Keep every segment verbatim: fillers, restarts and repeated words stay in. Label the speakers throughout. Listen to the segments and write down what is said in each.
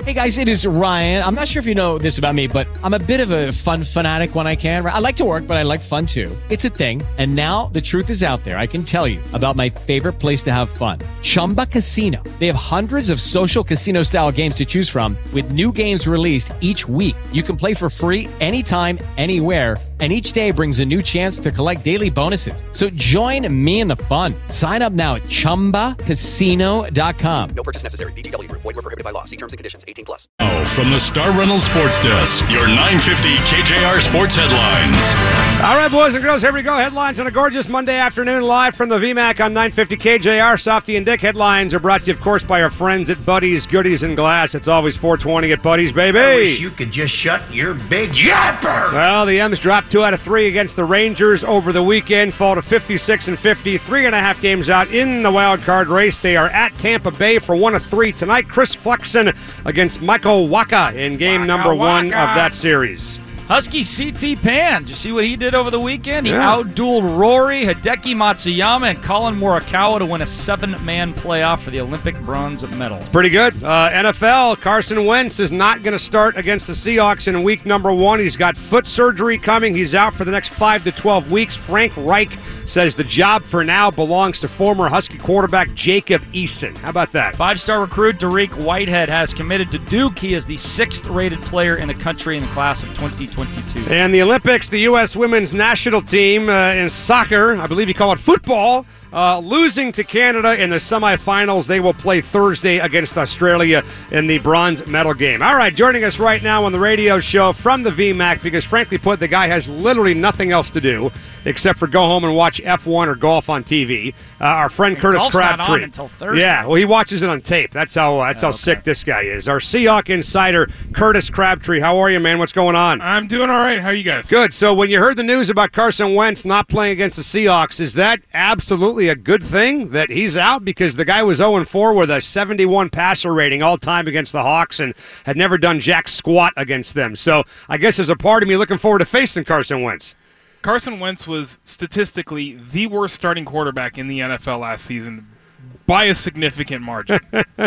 Speaker 1: Hey guys, it is Ryan. I'm not sure if you know this about me, but I'm a bit of a fun fanatic when I can. I like to work, but I like fun too. It's a thing. And now the truth is out there. I can tell you about my favorite place to have fun. Chumba Casino. They have hundreds of social casino style games to choose from with new games released each week. You can play for free anytime, anywhere. And each day brings a new chance to collect daily bonuses. So join me in the fun. Sign up now at chumba casino dot com.
Speaker 2: No purchase necessary. V G W. Void where prohibited by law. See terms and conditions. eighteen plus.
Speaker 3: Oh, from the Star Reynolds Sports Desk, your nine fifty K J R Sports Headlines.
Speaker 4: All right, boys and girls, here we go. Headlines on a gorgeous Monday afternoon live from the V MAC on nine fifty K J R. Softy and Dick headlines are brought to you, of course, by our friends at Buddy's Goodies and Glass. It's always four twenty at Buddy's, baby.
Speaker 5: I wish you could just shut your big yapper.
Speaker 4: Well, the M's dropped two out of three against the Rangers over the weekend, fall to fifty-six and fifty, three and a half games out in the wild card race. They are at Tampa Bay for one of three tonight. Chris Flexen against Michael Waka in game
Speaker 6: Waka,
Speaker 4: number one
Speaker 6: Waka.
Speaker 4: of that series.
Speaker 6: Husky C T Pan, did you see what he did over the weekend? He
Speaker 4: Yeah.
Speaker 6: outdueled Rory, Hideki Matsuyama, and Colin Morikawa to win a seven-man playoff for the Olympic bronze medal.
Speaker 4: Pretty good. Uh, N F L, Carson Wentz is not going to start against the Seahawks in week number one. He's got foot surgery coming. He's out for the next five to twelve weeks. Frank Reich says the job for now belongs to former Husky quarterback Jacob Eason. How about that?
Speaker 6: Five-star recruit Dariq Whitehead has committed to Duke. He is the sixth-rated player in the country in the class of twenty twenty-two.
Speaker 4: And the Olympics, the U S women's national team uh, in soccer, I believe you call it football, uh, losing to Canada in the semifinals. They will play Thursday against Australia in the bronze medal game. All right, joining us right now on the radio show from the V MAC, because frankly put, the guy has literally nothing else to do except for go home and watch F one or golf on T V. Uh, our friend
Speaker 6: And
Speaker 4: Curtis
Speaker 6: golf's not
Speaker 4: Crabtree.
Speaker 6: on until Thursday.
Speaker 4: Yeah, well, he watches it on tape. That's how uh, that's
Speaker 6: Oh,
Speaker 4: how
Speaker 6: okay.
Speaker 4: sick this guy is. Our Seahawk insider, Curtis Crabtree. How are you, man? What's going on?
Speaker 7: I'm doing all right. How are you guys?
Speaker 4: Good. So when you heard the news about Carson Wentz not playing against the Seahawks, is that absolutely a good thing that he's out? Because the guy was oh and four with a seventy-one passer rating all time against the Hawks and had never done jack squat against them. So I guess there's a part of me looking forward to facing Carson Wentz.
Speaker 7: Carson Wentz was statistically the worst starting quarterback in the N F L last season by a significant margin.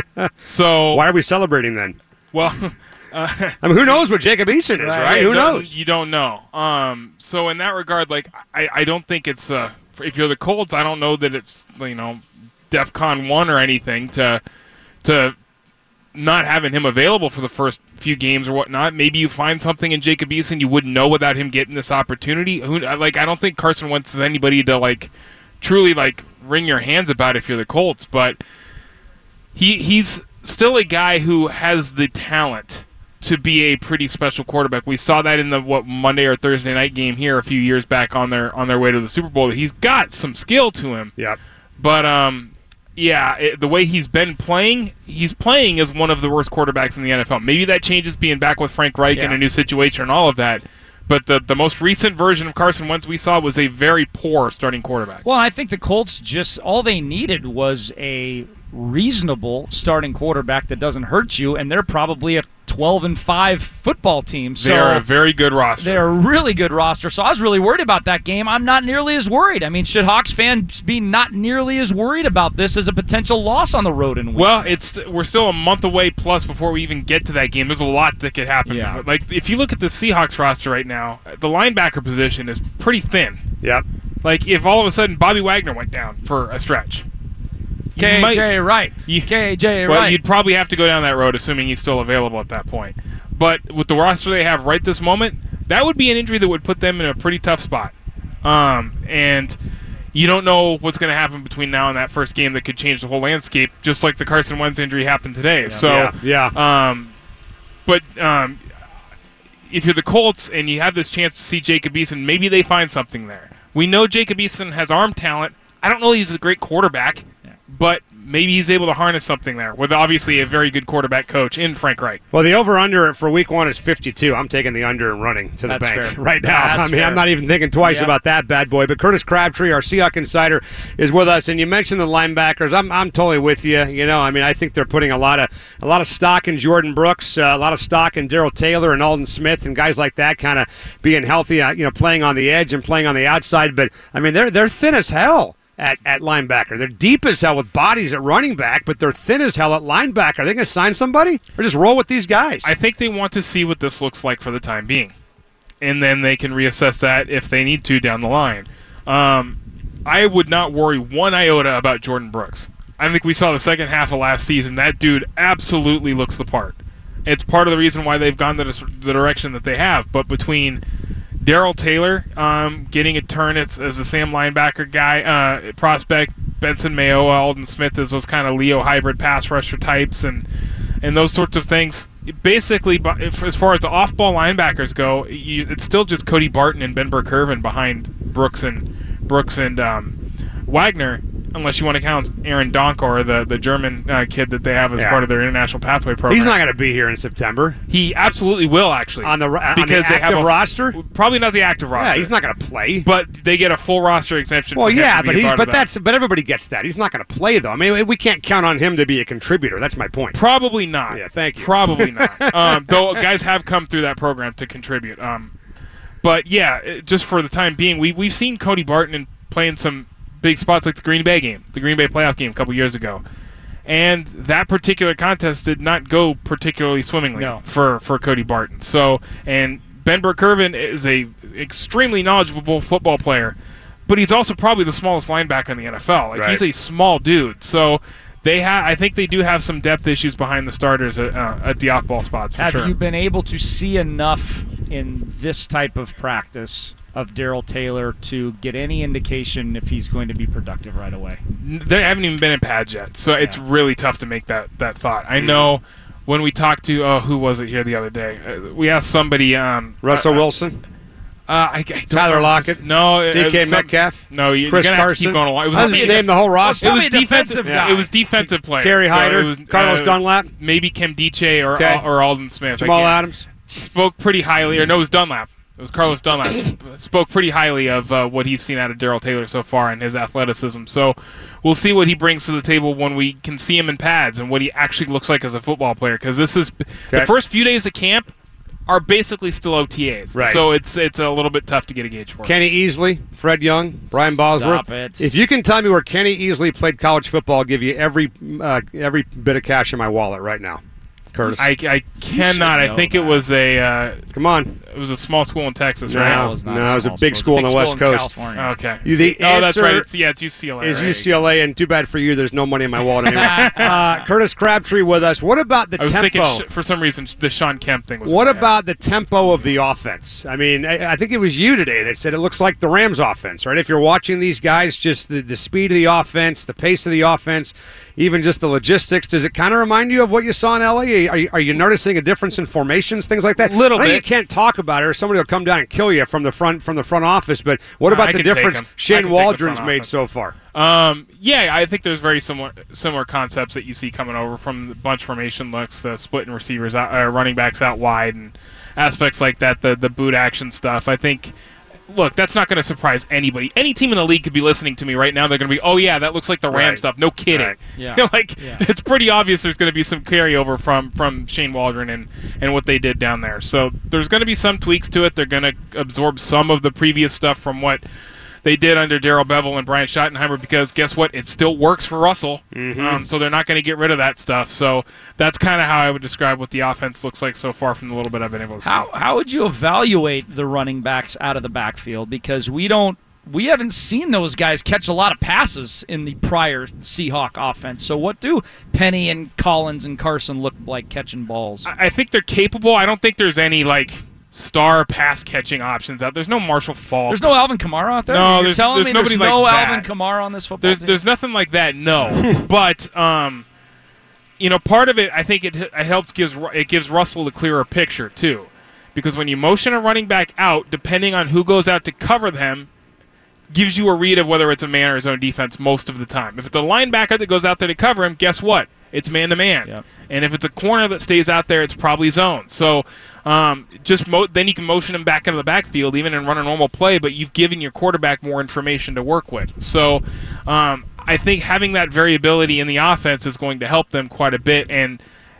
Speaker 7: So
Speaker 4: Why are we celebrating then?
Speaker 7: well,
Speaker 4: I mean, who knows what Jacob Eason is, right?
Speaker 6: Right.
Speaker 4: Who
Speaker 7: you don't-
Speaker 4: knows?
Speaker 7: You don't know. Um, so in that regard, like I, I don't think it's uh, if you're the Colts, I don't know that it's you know DEFCON one or anything to to not having him available for the first few games or whatnot. Maybe you find something in Jacob Eason you wouldn't know without him getting this opportunity. Who like I don't think Carson Wentz is anybody to like truly like wring your hands about if you're the Colts, but he he's still a guy who has the talent to be a pretty special quarterback. We saw that in the what Monday or Thursday night game here a few years back on their on their way to the Super Bowl. He's got some skill to him.
Speaker 4: Yep.
Speaker 7: But um yeah, it, the way he's been playing, he's playing as one of the worst quarterbacks in the N F L. Maybe that changes being back with Frank Reich in
Speaker 6: Yeah.
Speaker 7: a new situation and all of that. But the the most recent version of Carson Wentz we saw was a very poor starting quarterback.
Speaker 6: Well, I think the Colts just all they needed was a reasonable starting quarterback that doesn't hurt you, and they're probably a twelve and five football team. So
Speaker 7: They're a very good roster.
Speaker 6: they're a really good roster. So I was really worried about that game. I'm not nearly as worried. I mean, should Hawks fans be not nearly as worried about this as a potential loss on the road in week?
Speaker 7: Well, it's we're still a month away plus before we even get to that game. There's a lot that could happen.
Speaker 6: Yeah.
Speaker 7: Like if you look at the Seahawks roster right now, the linebacker position is pretty thin.
Speaker 4: Yep.
Speaker 7: Like if all of a sudden Bobby Wagner went down for a stretch, you
Speaker 6: K
Speaker 7: might-
Speaker 6: J Wright.
Speaker 7: you-
Speaker 6: K J
Speaker 7: well,
Speaker 6: Wright.
Speaker 7: you'd probably have to go down that road, assuming he's still available at that point. But with the roster they have right this moment, that would be an injury that would put them in a pretty tough spot. Um, and you don't know what's going to happen between now and that first game that could change the whole landscape, just like the Carson Wentz injury happened today. So,
Speaker 4: Yeah, yeah.
Speaker 7: Um, but um, if you're the Colts and you have this chance to see Jacob Eason, maybe they find something there. We know Jacob Eason has arm talent. I don't know he's a great quarterback, but maybe he's able to harness something there with obviously a very good quarterback coach in Frank Reich.
Speaker 4: Well, the over-under for week one is fifty-two. I'm taking the under and running to the
Speaker 6: That's
Speaker 4: bank
Speaker 6: fair.
Speaker 4: right now.
Speaker 6: That's
Speaker 4: I mean,
Speaker 6: fair.
Speaker 4: I'm not even thinking twice
Speaker 6: Yep.
Speaker 4: about that bad boy. But Curtis Crabtree, our Seahawk insider, is with us. And you mentioned the linebackers. I'm I'm totally with you. You know, I mean, I think they're putting a lot of a lot of stock in Jordan Brooks, uh, a lot of stock in Darrell Taylor and Alden Smith and guys like that, kind of being healthy. Uh, you know, playing on the edge and playing on the outside. But I mean, they're they're thin as hell. at, at linebacker. They're deep as hell with bodies at running back, but they're thin as hell at linebacker. Are they going to sign somebody or just roll with these guys?
Speaker 7: I think they want to see what this looks like for the time being, and then they can reassess that if they need to down the line. Um, I would not worry one iota about Jordan Brooks. I think we saw the second half of last season. That dude absolutely looks the part. It's part of the reason why they've gone the, the direction that they have. But between Darrell Taylor um, getting a turn as, as a Sam linebacker guy, uh, prospect, Benson Mayowa, Alden Smith as those kind of Leo hybrid pass rusher types, and and those sorts of things. Basically, as far as the off-ball linebackers go, you, it's still just Cody Barton and Ben Burke-Irvin behind Brooks and Brooks and um, Wagner, unless you want to count Aaron Donkor, the the German uh, kid that they have as
Speaker 4: Yeah.
Speaker 7: part of their international pathway program.
Speaker 4: He's not going to be here in September
Speaker 7: He absolutely will, actually,
Speaker 4: on the, on
Speaker 7: because
Speaker 4: the
Speaker 7: they have
Speaker 4: active
Speaker 7: a,
Speaker 4: roster.
Speaker 7: Probably not the active roster.
Speaker 4: Yeah, he's not going to play.
Speaker 7: But they get a full roster exemption.
Speaker 4: Well,
Speaker 7: for him
Speaker 4: yeah,
Speaker 7: to be
Speaker 4: but
Speaker 7: a
Speaker 4: he's
Speaker 7: part
Speaker 4: but
Speaker 7: of that.
Speaker 4: that's but everybody gets that. He's not going to play though. I mean, we can't count on him to be a contributor. That's my point.
Speaker 7: Probably not.
Speaker 4: Yeah, thank you.
Speaker 7: Probably not. Um, though guys have come through that program to contribute. Um, but yeah, it- just for the time being, we we've seen Cody Barton in playing some big spots like the Green Bay game, the Green Bay playoff game a couple years ago, and that particular contest did not go particularly swimmingly
Speaker 6: No.
Speaker 7: for for Cody Barton. So, and Ben Burke-Irvin is a extremely knowledgeable football player, but he's also probably the smallest linebacker in the N F L. Like
Speaker 4: Right.
Speaker 7: he's a small dude. So they have, I think they do have some depth issues behind the starters at, uh, at the off-ball spots for
Speaker 6: Have
Speaker 7: sure.
Speaker 6: you been able to see enough in this type of practice of Darrell Taylor to get any indication if he's going to be productive right away?
Speaker 7: They haven't even been in pads yet, so it's
Speaker 6: Yeah.
Speaker 7: really tough to make that, that thought. I know when we talked to, oh, who was it here the other day? Uh, we asked somebody. Um,
Speaker 4: Russell
Speaker 7: uh,
Speaker 4: Wilson,
Speaker 7: Uh, I, I don't
Speaker 4: Tyler
Speaker 7: remember
Speaker 4: Lockett,
Speaker 7: his- No, it,
Speaker 4: D
Speaker 7: it
Speaker 4: K
Speaker 7: was some-
Speaker 4: Metcalf,
Speaker 7: No, you,
Speaker 4: Chris
Speaker 7: you're gonna have to
Speaker 4: Carson.
Speaker 7: keep going along. It was,
Speaker 4: I'll just name the whole roster.
Speaker 7: it was
Speaker 6: Probably a
Speaker 7: defensive.
Speaker 6: defensive guy.
Speaker 7: It was defensive players.
Speaker 4: Kerry
Speaker 7: So
Speaker 4: Hyder,
Speaker 7: it was,
Speaker 4: Carlos
Speaker 7: uh,
Speaker 4: Dunlap,
Speaker 7: maybe Kim Diche or
Speaker 4: Okay.
Speaker 7: or Alden Smith. I
Speaker 4: Jamal
Speaker 7: can't-
Speaker 4: Adams.
Speaker 7: spoke pretty highly, or no, it was Dunlap. It was Carlos Dunlap. Spoke pretty highly of uh, what he's seen out of Darrell Taylor so far and his athleticism. So we'll see what he brings to the table when we can see him in pads and what he actually looks like as a football player. Because this is
Speaker 4: Okay.
Speaker 7: the first few days of camp are basically still O T As.
Speaker 4: Right.
Speaker 7: So it's it's a little bit tough to get a gauge for.
Speaker 4: Kenny Easley, Fred Young, Brian Bosworth.
Speaker 6: Stop it.
Speaker 4: If you can tell me where Kenny Easley played college football, I'll give you every uh, every bit of cash in my wallet right now. Curtis,
Speaker 7: I, I cannot. I
Speaker 6: know
Speaker 7: think it
Speaker 6: that.
Speaker 7: was a uh,
Speaker 4: come on.
Speaker 7: it was a small school in Texas,
Speaker 4: No.
Speaker 7: right?
Speaker 6: It was not
Speaker 4: no, it was a
Speaker 6: small
Speaker 4: big school on the West
Speaker 6: in
Speaker 4: Coast.
Speaker 6: California.
Speaker 7: Okay.
Speaker 4: You- the
Speaker 7: oh, that's right.
Speaker 4: answer
Speaker 7: It's, yeah, it's U C L A.
Speaker 4: Is
Speaker 7: right?
Speaker 4: U C L A, and too bad for you, there's no money in my wallet anymore. uh, Curtis Crabtree with us. What about the
Speaker 7: I was
Speaker 4: tempo?
Speaker 7: thinking sh- for some reason the Sean Kemp thing was.
Speaker 4: What
Speaker 7: gonna
Speaker 4: about the tempo of the offense? I mean, I, I think it was you today that said it looks like the Rams offense, right? If you're watching these guys, just the, the speed of the offense, the pace of the offense, even just the logistics, does it kind of remind you of what you saw in L A? Are you, are you noticing a difference in formations, things like that?
Speaker 7: Little
Speaker 4: I know
Speaker 7: bit.
Speaker 4: You can't talk about it, or somebody will come down and kill you from the front from the front office. But what
Speaker 7: I
Speaker 4: about the
Speaker 7: can take
Speaker 4: difference
Speaker 7: 'em. I
Speaker 4: Shane
Speaker 7: can take the
Speaker 4: Waldron's
Speaker 7: front
Speaker 4: made
Speaker 7: office.
Speaker 4: so far?
Speaker 7: Um, yeah, I think there's very similar similar concepts that you see coming over from the bunch formation looks, the splitting receivers out, uh, running backs out wide, and aspects like that. The the boot action stuff. I think. Look, that's not going to surprise anybody. Any team in the league could be listening to me right now. They're going to be, oh yeah, that looks like the Ram
Speaker 4: Right.
Speaker 7: stuff. No kidding.
Speaker 4: Right.
Speaker 6: Yeah.
Speaker 7: You know, like
Speaker 6: Yeah.
Speaker 7: it's pretty obvious there's going to be some carryover from from Shane Waldron and and what they did down there. So there's going to be some tweaks to it. They're going to absorb some of the previous stuff from what they did under Darrell Bevel and Brian Schottenheimer, because guess what? It still works for Russell.
Speaker 4: Mm-hmm.
Speaker 7: Um, so they're not going to get rid of that stuff. So that's kind of how I would describe what the offense looks like so far from the little bit I've been able to see.
Speaker 6: How how would you evaluate the running backs out of the backfield? Because we don't we haven't seen those guys catch a lot of passes in the prior Seahawk offense. So what do Penny and Collins and Carson look like catching balls?
Speaker 7: I I think they're capable. I don't think there's any like star pass catching options out. There's no Marshall Falk.
Speaker 6: There's no Alvin Kamara out there?
Speaker 7: No,
Speaker 6: You're
Speaker 7: there's-
Speaker 6: telling
Speaker 7: there's
Speaker 6: me
Speaker 7: nobody
Speaker 6: there's no
Speaker 7: like that.
Speaker 6: Alvin Kamara on this football
Speaker 7: There's
Speaker 6: team?
Speaker 7: there's nothing like that. No, but um, you know, part of it I think it, it helps gives Ru- it gives Russell a clearer picture too, because when you motion a running back out, depending on who goes out to cover them, gives you a read of whether it's a man or his own defense most of the time. If it's a linebacker that goes out there to cover him, guess what? It's man to man.
Speaker 6: Yep.
Speaker 7: And if it's a corner that stays out there, it's probably zone. So um, just mo- then you can motion him back into the backfield, even and run a normal play, but you've given your quarterback more information to work with. So um, I think having that variability in the offense is going to help them quite a bit, and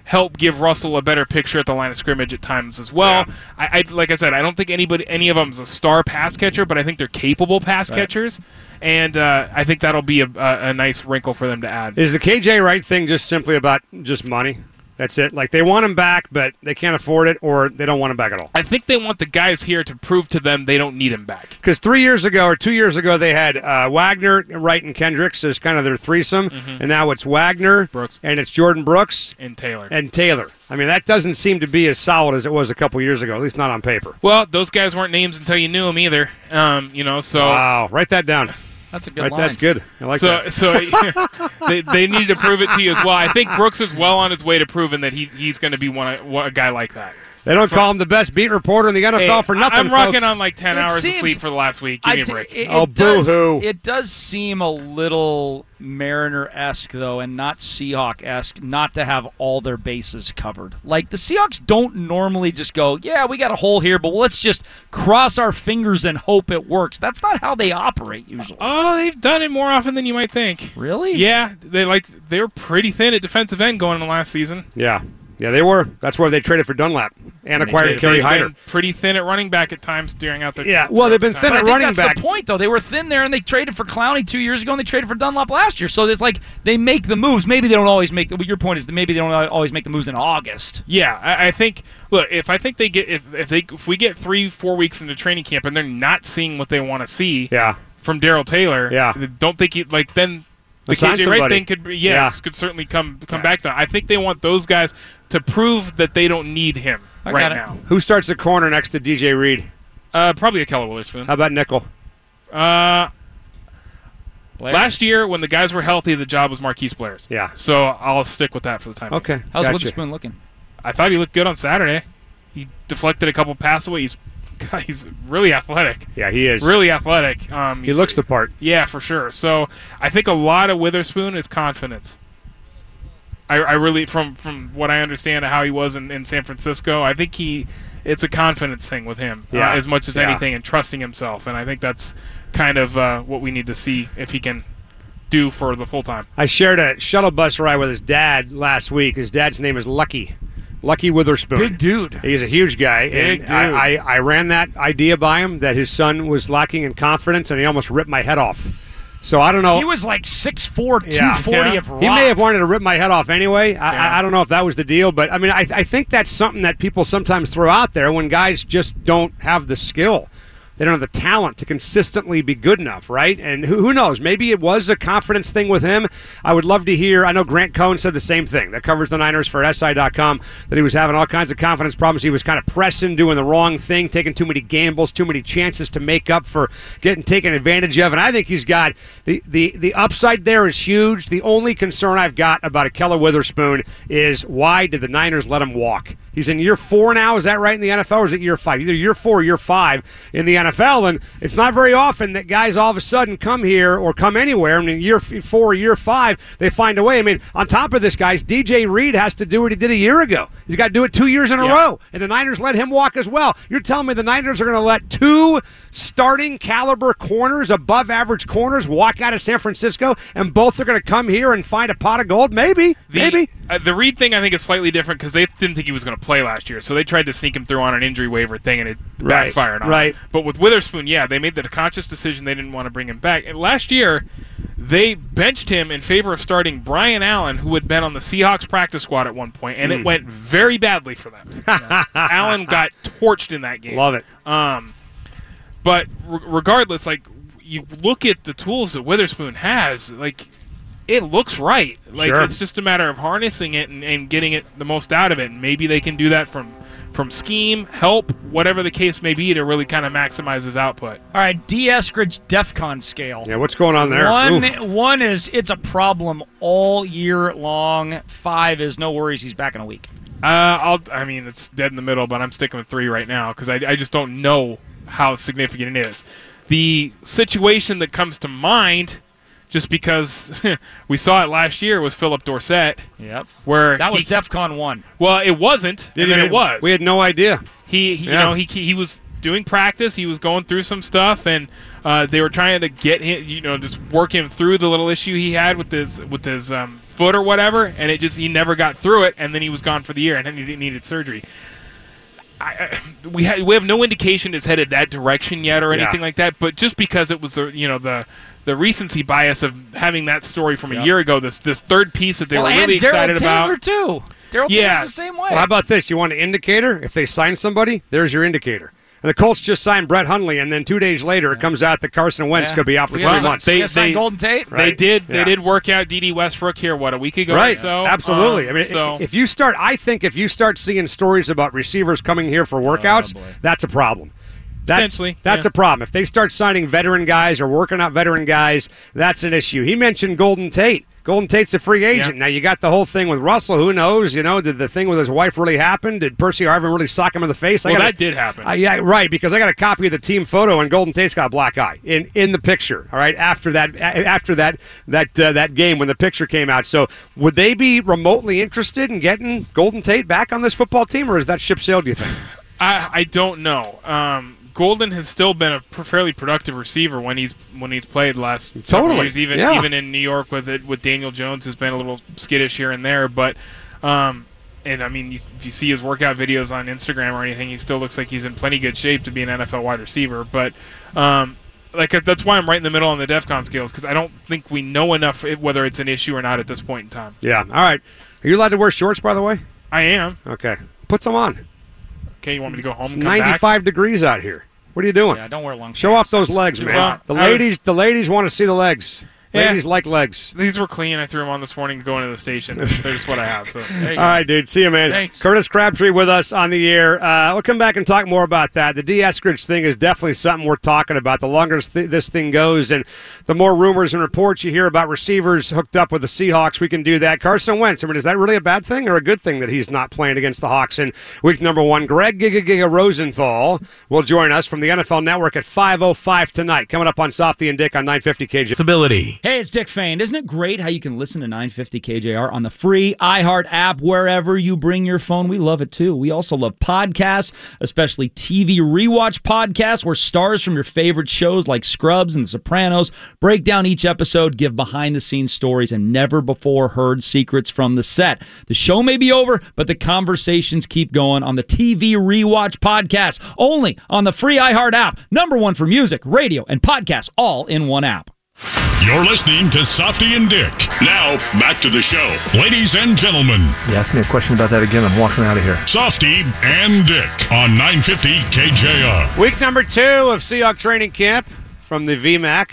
Speaker 7: help give Russell a better picture at the line of scrimmage at times as well.
Speaker 4: Yeah.
Speaker 7: I, I like I said, I don't think anybody, any of them is a star pass catcher, but I think they're capable pass
Speaker 6: Right.
Speaker 7: catchers, and uh, I think that'll be a, a, a nice wrinkle for them to add.
Speaker 4: Is the K J Wright thing just simply about just money? That's it. Like they want him back, but they can't afford it, or they don't want him back at all.
Speaker 7: I think they want the guys here to prove to them they don't need him back.
Speaker 4: Because three years ago or two years ago, they had uh, Wagner, Wright, and Kendricks as kind of their threesome, and now it's Wagner,
Speaker 7: Brooks.
Speaker 4: and it's Jordan Brooks,
Speaker 7: And Taylor.
Speaker 4: and Taylor. I mean, that doesn't seem to be as solid as it was a couple years ago, at least not on paper.
Speaker 7: Well, those guys weren't names until you knew them either. Um, you know, so
Speaker 4: Wow, write that down.
Speaker 6: That's a good
Speaker 4: Right,
Speaker 6: line.
Speaker 4: that's good. I like
Speaker 7: so
Speaker 4: that.
Speaker 7: so they they need to prove it to you as well. I think Brooks is well on his way to proving that he he's going to be one of- a guy like that.
Speaker 4: They don't call him the best beat reporter in the N F L
Speaker 7: Hey,
Speaker 4: for nothing,
Speaker 7: I'm rocking
Speaker 4: folks.
Speaker 7: on like ten
Speaker 6: It
Speaker 7: hours
Speaker 6: seems-
Speaker 7: of sleep for the last week. Give
Speaker 6: I
Speaker 7: me a
Speaker 6: t-
Speaker 7: break.
Speaker 6: It,
Speaker 4: Oh,
Speaker 6: it does,
Speaker 4: boo-hoo.
Speaker 6: It does seem a little Mariner-esque, though, and not Seahawk-esque, not to have all their bases covered. Like, the Seahawks don't normally just go, yeah, we got a hole here, but let's just cross our fingers and hope it works. That's not how they operate, usually.
Speaker 7: Oh, they've done it more often than you might think.
Speaker 6: Really?
Speaker 7: Yeah, they like they were pretty thin at defensive end going into last season.
Speaker 4: Yeah. Yeah, they were. That's why they traded for Dunlap and acquired
Speaker 7: They-
Speaker 4: Kerry
Speaker 7: they've
Speaker 4: Hyder.
Speaker 7: been pretty thin at running back at times during out their
Speaker 4: Yeah, well, they've been
Speaker 7: time.
Speaker 4: thin
Speaker 6: But I
Speaker 4: at
Speaker 6: think
Speaker 4: running
Speaker 6: that's
Speaker 4: back.
Speaker 6: the point, though. They were thin there, and they traded for Clowney two years ago, and they traded for Dunlop last year. So it's like they make the moves. Maybe they don't always make. Your point is that maybe they don't always make the moves in August.
Speaker 7: Yeah, I, I think. Look, if I think they get if if they if we get three four weeks into training camp and they're not seeing what they want to see
Speaker 4: Yeah.
Speaker 7: from Darryl Taylor,
Speaker 4: Yeah.
Speaker 7: don't think he like then the
Speaker 4: Let's sign
Speaker 7: K J Wright
Speaker 4: somebody.
Speaker 7: thing could be, yeah,
Speaker 4: Yeah.
Speaker 7: could certainly come come
Speaker 4: Yeah.
Speaker 7: back to that. I think they want those guys to prove that they don't need him
Speaker 6: I
Speaker 7: right
Speaker 6: got it.
Speaker 7: now.
Speaker 4: Who starts the corner next to D J Reed?
Speaker 7: Uh, probably a Keller Witherspoon.
Speaker 4: How about nickel?
Speaker 7: Uh,
Speaker 6: Blair?
Speaker 7: last year when the guys were healthy, the job was Marquise Blair's.
Speaker 4: Yeah.
Speaker 7: So I'll stick with that for the time. being.
Speaker 4: Okay.
Speaker 6: How's
Speaker 4: gotcha.
Speaker 6: Witherspoon looking?
Speaker 7: I thought he looked good on Saturday. He deflected a couple pass away. He's he's really athletic.
Speaker 4: Yeah, he is.
Speaker 7: Really athletic. Um,
Speaker 4: He
Speaker 7: he's-
Speaker 4: looks the part.
Speaker 7: Yeah, for sure. So I think a lot of Witherspoon is confidence. I, I really, from from what I understand of how he was in, in San Francisco, I think he, it's a confidence thing with him
Speaker 4: Yeah.
Speaker 7: uh, as much as
Speaker 4: Yeah.
Speaker 7: anything, and trusting himself. And I think that's kind of uh, what we need to see if he can do for the full time.
Speaker 4: I shared a shuttle bus ride with his dad last week. His dad's name is Lucky. Lucky Witherspoon.
Speaker 6: Big dude.
Speaker 4: He's a huge guy.
Speaker 7: Big
Speaker 4: and
Speaker 7: dude.
Speaker 4: I, I, I ran that idea by him that his son was lacking in confidence, and he almost ripped my head off. So I don't know.
Speaker 6: He was like six four, two
Speaker 4: Yeah.
Speaker 6: forty
Speaker 7: Yeah.
Speaker 6: of rock.
Speaker 4: He may have wanted to rip my head off anyway. I,
Speaker 7: Yeah.
Speaker 4: I, I don't know if that was the deal, but I mean, I, I think that's something that people sometimes throw out there when guys just don't have the skill. They don't have the talent to consistently be good enough, right? And who, who knows? Maybe it was a confidence thing with him. I would love to hear. I know Grant Cohn said the same thing. That covers the Niners for S I dot com, that he was having all kinds of confidence problems. He was kind of pressing, doing the wrong thing, taking too many gambles, too many chances to make up for getting taken advantage of. And I think he's got the, the, the upside there is huge. The only concern I've got about a Keller Witherspoon is why did the Niners let him walk? He's in year four now. Is that right in the N F L, or is it year five? Either year four or year five in the N F L. And it's not very often that guys all of a sudden come here or come anywhere. I mean, in year four or year five, they find a way. I mean, on top of this, guys, D J Reed has to do what he did a year ago. He's got to do it two years in a
Speaker 7: Yeah.
Speaker 4: row. And the Niners let him walk as well. You're telling me the Niners are going to let two starting caliber corners, above average corners, walk out of San Francisco, and both are going to come here and find a pot of gold? Maybe.
Speaker 7: The,
Speaker 4: Maybe.
Speaker 7: Uh, the Reed thing, I think, is slightly different because they didn't think he was going to play last year, so they tried to sneak him through on an injury waiver thing, and it
Speaker 4: Right,
Speaker 7: backfired on him.
Speaker 4: right.
Speaker 7: But with Witherspoon, yeah, they made the conscious decision they didn't want to bring him back. And last year, they benched him in favor of starting Brian Allen, who had been on the Seahawks practice squad at one point, and
Speaker 4: Hmm.
Speaker 7: it went very badly for them. Allen got torched in that game.
Speaker 4: Love it.
Speaker 7: Um, but re- regardless, like you look at the tools that Witherspoon has, like it looks right. Like
Speaker 4: Sure.
Speaker 7: it's just a matter of harnessing it and, and getting it the most out of it. And maybe they can do that from from scheme, help, whatever the case may be, to really kind of maximize his output.
Speaker 6: All right, D. Eskridge DEFCON scale.
Speaker 4: Yeah, what's going on there?
Speaker 6: One,
Speaker 4: Oof.
Speaker 6: one is it's a problem all year long. Five is no worries, he's back in a week.
Speaker 7: Uh, I'll. I mean, it's dead in the middle, but I'm sticking with three right now because I, I just don't know how significant it is. The situation that comes to mind, just because we saw it last year, was Philip Dorsett,
Speaker 6: Yep.
Speaker 7: where
Speaker 6: That was
Speaker 7: he,
Speaker 6: DEFCON one.
Speaker 7: well, it wasn't,
Speaker 4: Did
Speaker 7: and then
Speaker 4: he-
Speaker 7: it was.
Speaker 4: We had no idea.
Speaker 7: He, he
Speaker 4: Yeah.
Speaker 7: you know, he he was doing practice. He was going through some stuff, and uh, they were trying to get him, you know, just work him through the little issue he had with his with his um, foot or whatever, and it just he never got through it, and then he was gone for the year, and then he needed surgery. I, I, we ha- we have no indication it's headed that direction yet or anything
Speaker 4: Yeah.
Speaker 7: like that, but just because it was the you know the the recency bias of having that story from
Speaker 6: Yep.
Speaker 7: a year ago, this this third piece that they
Speaker 6: well,
Speaker 7: were really
Speaker 6: and Darryl
Speaker 7: excited
Speaker 6: Taylor
Speaker 7: about.
Speaker 6: too. Darryl
Speaker 7: Yeah.
Speaker 6: Taylor's the same way.
Speaker 4: Well, how about this? You want an indicator? If they sign somebody, there's your indicator. And the Colts just signed Brett Hundley, and then two days later it comes out that Carson Wentz
Speaker 6: Yeah.
Speaker 4: could be out for
Speaker 6: We
Speaker 4: three
Speaker 6: gotta-
Speaker 4: months.
Speaker 6: we
Speaker 7: They-
Speaker 6: gotta sign
Speaker 7: they-
Speaker 6: Golden Tate.
Speaker 7: They
Speaker 4: Right.
Speaker 7: did.
Speaker 4: Yeah.
Speaker 7: They did work out D D Westbrook here. What a week ago
Speaker 4: Right.
Speaker 7: or so.
Speaker 4: Absolutely.
Speaker 7: Um,
Speaker 4: I mean,
Speaker 7: so
Speaker 4: if you start, I think if you start seeing stories about receivers coming here for workouts,
Speaker 6: boy.
Speaker 4: that's a problem. That's,
Speaker 7: Potentially,
Speaker 4: that's
Speaker 7: yeah.
Speaker 4: a problem. If they start signing veteran guys or working out veteran guys, that's an issue. He mentioned Golden Tate. Golden Tate's a free agent.
Speaker 7: Yeah.
Speaker 4: Now, you got the whole thing with Russell. Who knows? You know, did the thing with his wife really happen? Did Percy Harvin really sock him in the face? I
Speaker 7: well,
Speaker 4: gotta-
Speaker 7: that did happen.
Speaker 4: Uh, yeah, right. Because I got a copy of the team photo, and Golden Tate's got a black eye in, in the picture. All right, after that, a- after that, that uh, that game when the picture came out. So, would they be remotely interested in getting Golden Tate back on this football team, or is that ship sailed? Do you think?
Speaker 7: I I don't know. Um, Golden has still been a pr- fairly productive receiver when he's when he's played the last several
Speaker 4: Totally,
Speaker 7: years. Even
Speaker 4: yeah.
Speaker 7: even in New York with it with Daniel Jones has been a little skittish here and there, but. Um, And, I mean, you, if you see his workout videos on Instagram or anything, he still looks like he's in plenty good shape to be an N F L wide receiver. But, um, like, that's why I'm right in the middle on the DEFCON scales, because I don't think we know enough if, whether it's an issue or not at this point in time.
Speaker 4: Yeah. All right. Are you allowed to wear shorts, by the way?
Speaker 7: I am.
Speaker 4: Okay. Put some on.
Speaker 7: Okay, you want me to go home
Speaker 4: It's
Speaker 7: and come back?
Speaker 4: ninety-five degrees out here. What are you doing?
Speaker 6: Yeah, don't wear long
Speaker 4: Show
Speaker 6: pants.
Speaker 4: off those
Speaker 6: That's
Speaker 4: legs,
Speaker 6: too
Speaker 4: man.
Speaker 6: hot.
Speaker 4: The
Speaker 7: I-
Speaker 4: ladies, the ladies want to see the legs.
Speaker 7: Yeah.
Speaker 4: Ladies like legs.
Speaker 7: These were clean. I threw them on this morning to go into the station. They're just what I have. So there you
Speaker 4: All
Speaker 7: go.
Speaker 4: right, dude. See you, man.
Speaker 6: Thanks.
Speaker 4: Curtis Crabtree with us on the air. Uh, we'll come back and talk more about that. The D. Eskridge thing is definitely something we're talking about. The longer this, th- this thing goes and the more rumors and reports you hear about receivers hooked up with the Seahawks, we can do that. Carson Wentz, I mean, is that really a bad thing or a good thing that he's not playing against the Hawks in week number one? Greg Giga Giga Rosenthal will join us from the N F L Network at five oh five tonight. Coming up on Softy and Dick on nine fifty K J.
Speaker 8: Ability.
Speaker 9: Hey, it's Dick Fain. Isn't it great how you can listen to nine fifty K J R on the free iHeart app wherever you bring your phone? We love it too. We also love podcasts, especially T V rewatch podcasts where stars from your favorite shows like Scrubs and The Sopranos break down each episode, give behind-the-scenes stories, and never-before-heard secrets from the set. The show may be over, but the conversations keep going on the T V rewatch podcast, only on the free iHeart app. Number one for music, radio, and podcasts all in one app.
Speaker 3: You're listening to Softy and Dick. Now, back to the show. Ladies and gentlemen,
Speaker 10: You ask me a question about that again, I'm walking out of here.
Speaker 3: Softy and Dick on nine fifty K J R.
Speaker 4: Week number two of Seahawk training camp from the V MAC.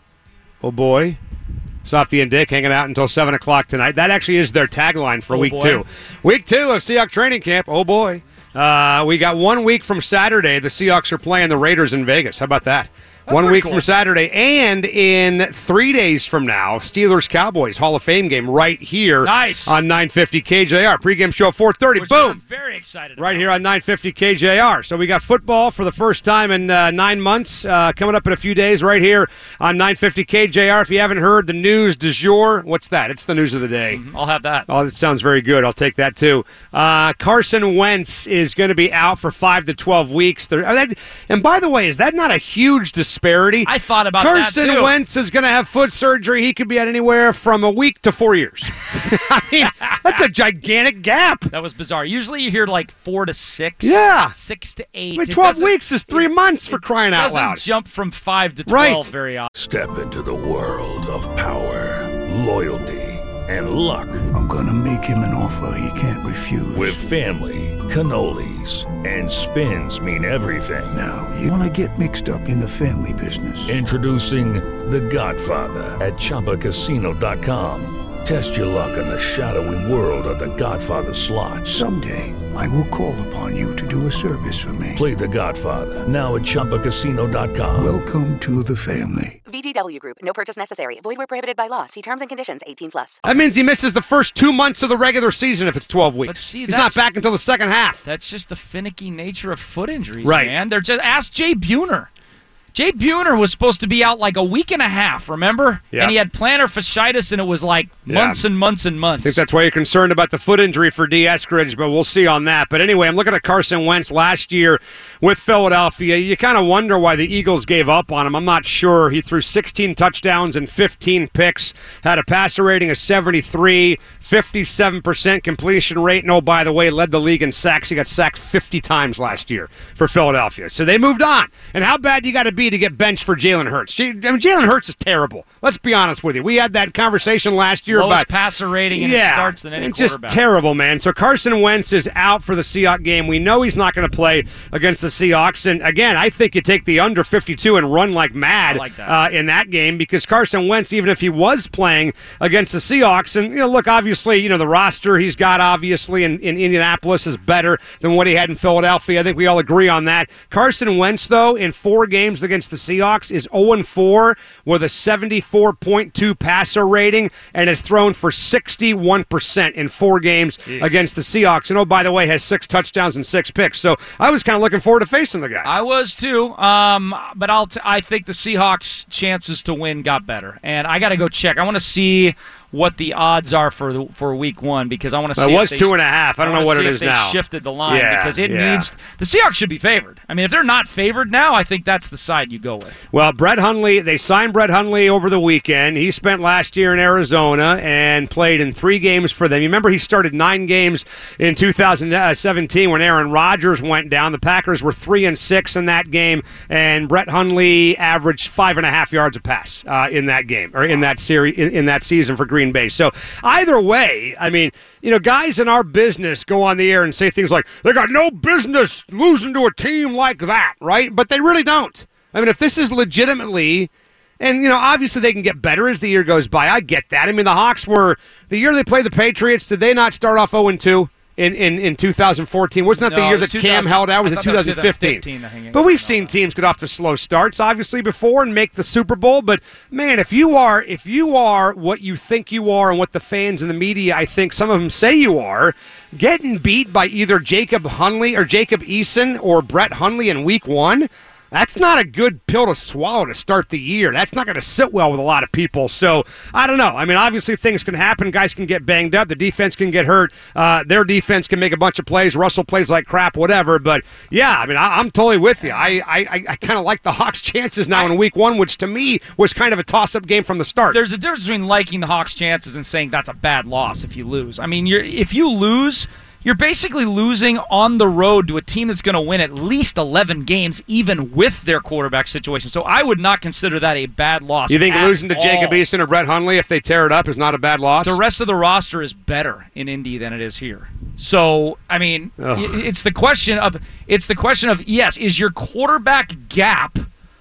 Speaker 4: Oh, boy. Softy and Dick hanging out until seven o'clock tonight. That actually is their tagline for
Speaker 6: Oh,
Speaker 4: week
Speaker 6: boy.
Speaker 4: two. Week two of Seahawk training camp. Oh, boy. Uh, we got one week from Saturday. The Seahawks are playing the Raiders in Vegas. How about that?
Speaker 6: That's
Speaker 4: One
Speaker 6: pretty
Speaker 4: week
Speaker 6: cool.
Speaker 4: from Saturday. And in three days from now, Steelers-Cowboys Hall of Fame game right here
Speaker 6: Nice.
Speaker 4: on nine fifty K J R. Pregame show four thirty.
Speaker 6: Which
Speaker 4: Boom.
Speaker 6: I'm very excited
Speaker 4: Right
Speaker 6: about.
Speaker 4: here on nine fifty K J R. So we got football for the first time in uh, nine months uh, coming up in a few days right here on nine fifty K J R. If you haven't heard the news du jour, what's that? It's the news of the day.
Speaker 6: I'll have that.
Speaker 4: Oh, that sounds very good. I'll take that too. Uh, Carson Wentz is going to be out for five to twelve weeks. There, are that, and by the way, is that not a huge disparity?
Speaker 6: I thought about
Speaker 4: Carson
Speaker 6: that, too.
Speaker 4: Wentz is going to have foot surgery. He could be at anywhere from a week to four years. I mean, that's a gigantic gap.
Speaker 6: That was bizarre. Usually you hear like four to six.
Speaker 4: Yeah.
Speaker 6: Six to eight.
Speaker 4: I mean,
Speaker 6: It
Speaker 4: twelve
Speaker 6: doesn't-
Speaker 4: weeks is three months for crying out
Speaker 6: doesn't
Speaker 4: loud.
Speaker 6: jump from five to
Speaker 4: Right.
Speaker 6: twelve very often.
Speaker 11: Step into the world of power, loyalty, and luck.
Speaker 5: I'm gonna make him an offer he can't refuse.
Speaker 11: With family, cannolis, and spins mean everything.
Speaker 5: Now, you wanna get mixed up in the family business.
Speaker 11: Introducing The Godfather at Chumba Casino dot com. Test your luck in the shadowy world of The Godfather slot.
Speaker 5: Someday, I will call upon you to do a service for me.
Speaker 11: Play The Godfather now at Chumba Casino dot com.
Speaker 5: Welcome to the family.
Speaker 12: V G W Group. No purchase necessary. Void where prohibited by law. See terms and conditions. eighteen plus.
Speaker 4: That means he misses the first two months of the regular season if it's twelve weeks.
Speaker 6: But see,
Speaker 4: He's not
Speaker 6: that's-
Speaker 4: back until the second half.
Speaker 6: That's just the finicky nature of foot injuries,
Speaker 4: Right.
Speaker 6: man. They're just ask Jay Buhner. Jay Buhner was supposed to be out like a week and a half, remember?
Speaker 4: Yeah.
Speaker 6: And he had plantar fasciitis, and it was like months
Speaker 4: Yeah.
Speaker 6: and months and months.
Speaker 4: I think that's why you're concerned about the foot injury for D. Eskridge, but we'll see on that. But anyway, I'm looking at Carson Wentz last year with Philadelphia. You kind of wonder why the Eagles gave up on him. I'm not sure. He threw sixteen touchdowns and fifteen picks, had a passer rating of seventy-three, fifty-seven percent completion rate, and oh, by the way, led the league in sacks. He got sacked fifty times last year for Philadelphia. So they moved on. And how bad do you got to be to get benched for Jalen Hurts? J- I mean, Jalen Hurts is terrible. Let's be honest with you. We had that conversation last year
Speaker 6: Lowest
Speaker 4: about
Speaker 6: passer rating in
Speaker 4: yeah,
Speaker 6: his starts than any
Speaker 4: it's just
Speaker 6: quarterback.
Speaker 4: terrible, man. So Carson Wentz is out for the Seahawks game. We know he's not going to play against the Seahawks. And again, I think you take the under fifty-two and run like mad
Speaker 6: I like that.
Speaker 4: Uh, in that game, because Carson Wentz, even if he was playing against the Seahawks, and you know, look, obviously, you know, the roster he's got obviously in, in Indianapolis is better than what he had in Philadelphia. I think we all agree on that. Carson Wentz, though, in four games against the Seahawks is oh and four with a seventy-four point two passer rating and has thrown for sixty-one percent in four games against the Seahawks. And oh, by the way, has six touchdowns and six picks. So I was kind of looking forward to facing the guy.
Speaker 6: I was too, um, but I'll t- I think the Seahawks' chances to win got better, and I got to go check. I want to see what the odds are for the, for week one, because I want to see.
Speaker 4: It was
Speaker 6: if they,
Speaker 4: two and a half. I don't
Speaker 6: I
Speaker 4: know what
Speaker 6: see
Speaker 4: it
Speaker 6: if
Speaker 4: is
Speaker 6: they
Speaker 4: now.
Speaker 6: Shifted the line
Speaker 4: Yeah,
Speaker 6: because it
Speaker 4: yeah.
Speaker 6: needs the Seahawks should be favored. I mean, if they're not favored now, I think that's the side you go with.
Speaker 4: Well, Brett Hundley, they signed Brett Hundley over the weekend. He spent last year in Arizona and played in three games for them. You remember he started nine games in two thousand seventeen when Aaron Rodgers went down. The Packers were three and six in that game, and Brett Hundley averaged five and a half yards a pass uh, in that game or in that series in, in that season for Green Bay. So either way, I mean, you know, guys in our business go on the air and say things like, they got no business losing to a team like that, right? But they really don't. I mean, if this is legitimately, and, you know, obviously they can get better as the year goes by. I get that. I mean, the Hawks were, the year they played the Patriots, did they not start off oh and two? In, in, in two thousand fourteen. Wasn't that
Speaker 6: No,
Speaker 4: the year
Speaker 6: it was
Speaker 4: that Cam
Speaker 6: two thousand
Speaker 4: held out? Was
Speaker 6: I
Speaker 4: it
Speaker 6: thought that was
Speaker 4: twenty fifteen?
Speaker 6: twenty fifteen, I think.
Speaker 4: But we've seen teams get off to slow starts, obviously, before and make the Super Bowl. But, man, if you are if you are what you think you are and what the fans and the media, I think some of them say you are, getting beat by either Jacob Hundley or Jacob Eason or Brett Hundley in week one, that's not a good pill to swallow to start the year. That's not going to sit well with a lot of people. So, I don't know. I mean, obviously things can happen. Guys can get banged up. The defense can get hurt. Uh, their defense can make a bunch of plays. Russell plays like crap, whatever. But, yeah, I mean, I, I'm totally with you. I, I, I kind of like the Hawks' chances now in week one, which to me was kind of a toss-up game from the start.
Speaker 6: There's a difference between liking the Hawks' chances and saying that's a bad loss if you lose. I mean, you're if you lose, you're basically losing on the road to a team that's going to win at least eleven games, even with their quarterback situation. So I would not consider that a bad loss.
Speaker 4: You think
Speaker 6: at
Speaker 4: losing to
Speaker 6: all.
Speaker 4: Jacob Eason or Brett Hundley, if they tear it up, is not a bad loss?
Speaker 6: The rest of the roster is better in Indy than it is here. So, I mean,
Speaker 4: Ugh.
Speaker 6: it's the question of it's the question of yes, is your quarterback gap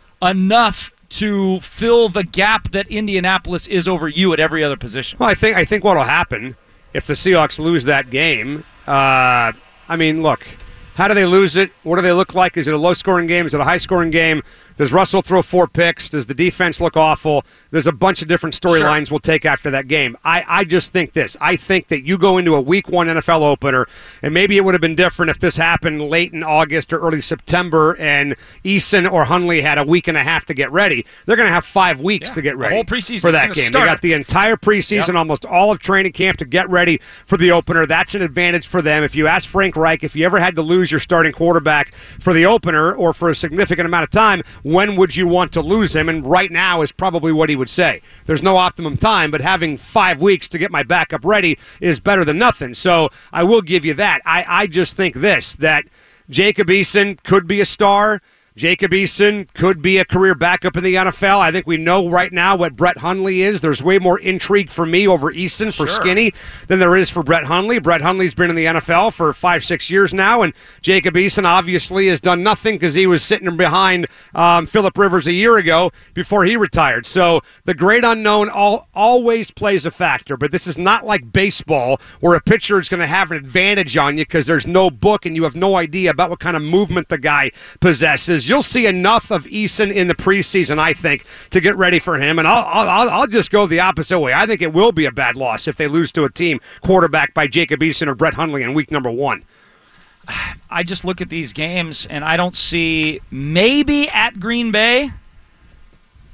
Speaker 6: enough to fill the gap that Indianapolis is over you at every other position?
Speaker 4: Well, I think I think what will happen if the Seahawks lose that game, uh, I mean, look, how do they lose it? What do they look like? Is it a low-scoring game? Is it a high-scoring game? Does Russell throw four picks? Does the defense look awful? There's a bunch of different storylines
Speaker 6: Sure.
Speaker 4: we'll take after that game. I, I just think this. I think that you go into a week one N F L opener, and maybe it would have been different if this happened late in August or early September and Eason or Hundley had a week and a half to get ready. They're going to have five weeks
Speaker 6: Yeah,
Speaker 4: to get
Speaker 6: the
Speaker 4: ready
Speaker 6: whole preseason
Speaker 4: for
Speaker 6: is
Speaker 4: that
Speaker 6: gonna
Speaker 4: game.
Speaker 6: start.
Speaker 4: They got the entire preseason,
Speaker 6: Yep.
Speaker 4: almost all of training camp to get ready for the opener. That's an advantage for them. If you ask Frank Reich, if you ever had to lose your starting quarterback for the opener or for a significant amount of time, when would you want to lose him? And right now is probably what he would say. There's no optimum time, but having five weeks to get my backup ready is better than nothing. So I will give you that. I, I just think this, that Jacob Eason could be a star. Jacob Eason could be a career backup in the N F L. I think we know right now what Brett Hundley is. There's way more intrigue for me over Eason for
Speaker 6: Sure.
Speaker 4: Skinny than there is for Brett Hundley. Brett Hundley's been in the N F L for five, six years now, and Jacob Eason obviously has done nothing because he was sitting behind um, Phillip Rivers a year ago before he retired. So the great unknown all, always plays a factor, but this is not like baseball where a pitcher is going to have an advantage on you because there's no book and you have no idea about what kind of movement the guy possesses. You'll see enough of Eason in the preseason, I think, to get ready for him. And I'll, I'll, I'll just go the opposite way. I think it will be a bad loss if they lose to a team quarterbacked by Jacob Eason or Brett Hundley in week number one.
Speaker 6: I just look at these games and I don't see maybe at Green Bay,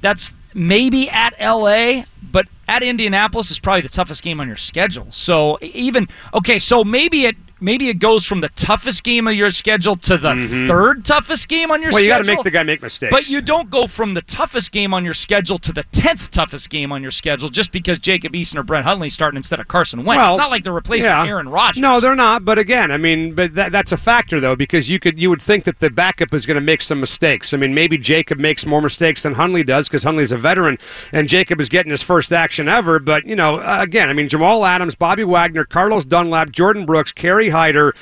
Speaker 6: That's maybe at L A, but at Indianapolis is probably the toughest game on your schedule. So even okay, so maybe it maybe it goes from the toughest game of your schedule to the mm-hmm. third toughest game on your
Speaker 4: well,
Speaker 6: schedule.
Speaker 4: Well, you got to make the guy make mistakes.
Speaker 6: But you don't go from the toughest game on your schedule to the tenth toughest game on your schedule just because Jacob Eason or Brett Hundley starting instead of Carson Wentz.
Speaker 4: Well,
Speaker 6: it's not like they're replacing
Speaker 4: yeah.
Speaker 6: Aaron Rodgers.
Speaker 4: No, they're not. But again, I mean, but that, that's a factor though, because you could you would think that the backup is going to make some mistakes. I mean, maybe Jacob makes more mistakes than Hundley does because Hundley's a veteran and Jacob is getting his first action ever. But you know, uh, again, I mean, Jamal Adams, Bobby Wagner, Carlos Dunlap, Jordan Brooks, Kerry Hyder.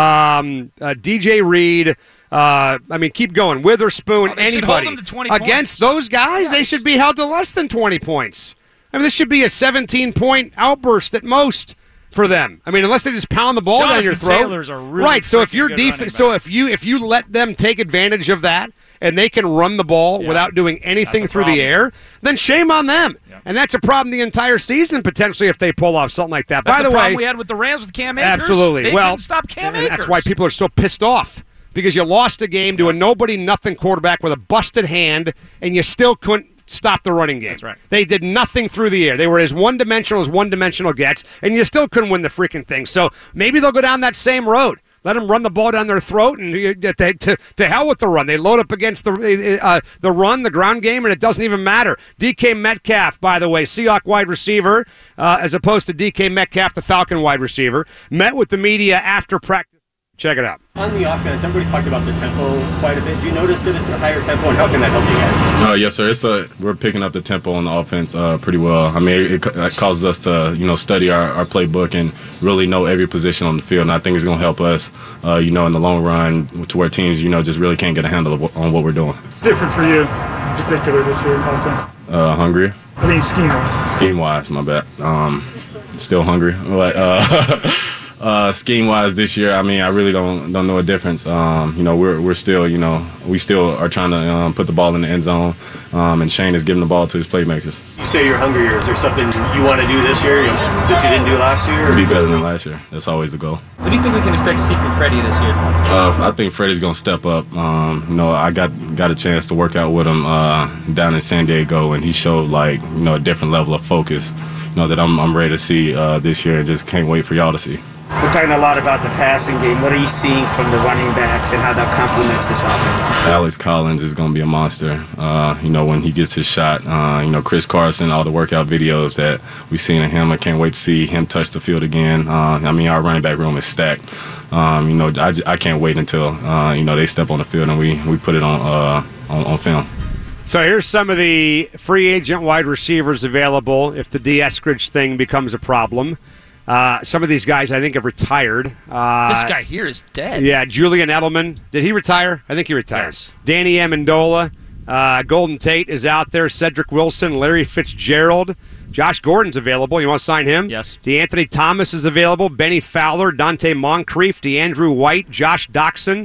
Speaker 4: Um, uh, D J Reed, uh, I mean, keep going. Witherspoon,
Speaker 6: oh,
Speaker 4: anybody. Against those guys,
Speaker 6: yeah.
Speaker 4: they should be held to less than twenty points. I mean, this should be a seventeen-point outburst at most for them. I mean, unless they just pound the ball
Speaker 6: Jonathan
Speaker 4: down your throat.
Speaker 6: Taylor's a really
Speaker 4: right. So if your
Speaker 6: defense,
Speaker 4: so if you if you let them take advantage of that, and they can run the ball
Speaker 6: yeah.
Speaker 4: without doing anything through
Speaker 6: problem.
Speaker 4: the air, then shame on them.
Speaker 6: Yeah.
Speaker 4: And that's a problem the entire season, potentially, if they pull off something like that.
Speaker 6: That's
Speaker 4: By
Speaker 6: the,
Speaker 4: the,
Speaker 6: problem
Speaker 4: way,
Speaker 6: we had with the Rams with Cam Akers.
Speaker 4: Absolutely.
Speaker 6: They
Speaker 4: well,
Speaker 6: couldn't stop Cam
Speaker 4: and
Speaker 6: Akers.
Speaker 4: that's why people are so pissed off, because you lost a game to a nobody-nothing quarterback with a busted hand, and you still couldn't stop the running game.
Speaker 6: That's right.
Speaker 4: They did nothing through the air. They were as one-dimensional as one-dimensional gets, and you still couldn't win the freaking thing. So maybe they'll go down that same road. Let them run the ball down their throat, and to, to, to hell with the run. They load up against the uh, the run, the ground game, and it doesn't even matter. D K Metcalf, by the way, Seahawk wide receiver, uh, as opposed to D K Metcalf, the Falcon wide receiver, met with the media after practice. Check it out.
Speaker 8: On the offense, everybody talked about the tempo quite a bit. Do you notice that it's a higher tempo, and how can that help you guys?
Speaker 13: Uh, yes, sir. It's a we're picking up the tempo on the offense uh, pretty well. I mean, it, it causes us to you know study our, our playbook and really know every position on the field. And I think it's going to help us, uh, you know, in the long run, to where teams you know just really can't get a handle of, on what we're doing.
Speaker 14: It's different for you, in particular this year in offense.
Speaker 13: Uh, hungry.
Speaker 14: I mean, scheme wise.
Speaker 13: Scheme wise, my bad. Um, still hungry, but. Uh, Uh, scheme-wise this year, I mean, I really don't don't know a difference. Um, you know, we're we're still, you know, we still are trying to um, put the ball in the end zone, um, and Shane is giving the ball to his playmakers.
Speaker 8: You say you're hungrier. Is there something you want to do this year that you didn't do last year? Or?
Speaker 13: Be better than last year. That's always the goal.
Speaker 8: What do you think we can expect to see from Freddie this year?
Speaker 13: Uh, I think Freddie's gonna step up. Um, you know, I got got a chance to work out with him uh, down in San Diego, and he showed like you know a different level of focus. You know that I'm I'm ready to see uh, this year. Just can't wait for y'all to see.
Speaker 15: We're talking a lot about the passing game. What are you seeing from the running backs and how that complements this offense?
Speaker 13: Alex Collins is going to be a monster. Uh, you know, when he gets his shot, uh, you know, Chris Carson, all the workout videos that we've seen of him, I can't wait to see him touch the field again. Uh, I mean, our running back room is stacked. Um, you know, I, I can't wait until, uh, you know, they step on the field and we, we put it on, uh, on on film.
Speaker 4: So here's some of the free agent wide receivers available if the D. Eskridge thing becomes a problem. Uh, some of these guys, I think, have retired. Uh,
Speaker 6: this guy here is dead.
Speaker 4: Yeah, Julian Edelman. Did he retire? I think he retired.
Speaker 6: Yes.
Speaker 4: Danny Amendola. Uh, Golden Tate is out there. Cedric Wilson. Larry Fitzgerald. Josh Gordon's available. You want to sign him?
Speaker 6: Yes.
Speaker 4: DeAnthony Thomas is available. Benny Fowler. Dante Moncrief. DeAndrew White. Josh Doxson.